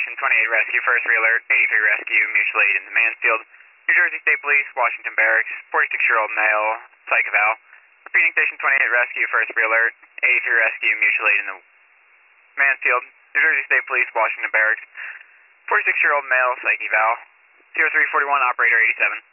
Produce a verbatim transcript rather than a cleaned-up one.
Station twenty-eight Rescue, first re-alert, eighty-three Rescue, mutual aid in the Mansfield. New Jersey State Police, Washington Barracks, forty-six-year-old male, psych eval. Repeating Station twenty-eight Rescue, first re-alert, eighty-three Rescue, mutual aid in the Mansfield. New Jersey State Police, Washington Barracks, forty-six-year-old male, psych eval. zero three four one, operator eighty-seven.